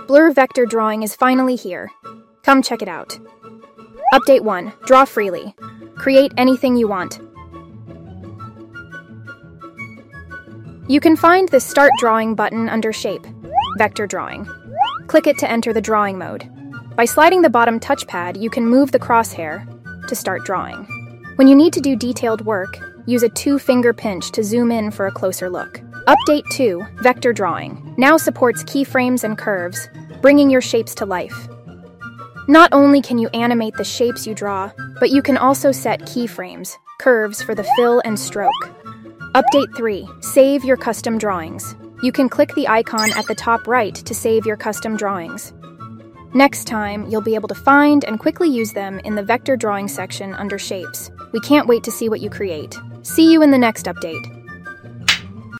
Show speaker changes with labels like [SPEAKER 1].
[SPEAKER 1] Blur Vector Drawing is finally here. Come check it out. Update 1. Draw freely. Create anything you want. You can find the Start Drawing button under Shape, Vector Drawing. Click it to enter the drawing mode. By sliding the bottom touchpad, you can move the crosshair to start drawing. When you need to do detailed work, use a 2-finger pinch to zoom in for a closer look. Update 2. Vector Drawing now supports keyframes and curves, bringing your shapes to life. Not only can you animate the shapes you draw, but you can also set keyframes, curves for the fill and stroke. Update 3. Save your custom drawings. You can click the icon at the top right to save your custom drawings. Next time, you'll be able to find and quickly use them in the Vector Drawing section under Shapes. We can't wait to see what you create. See you in the next update.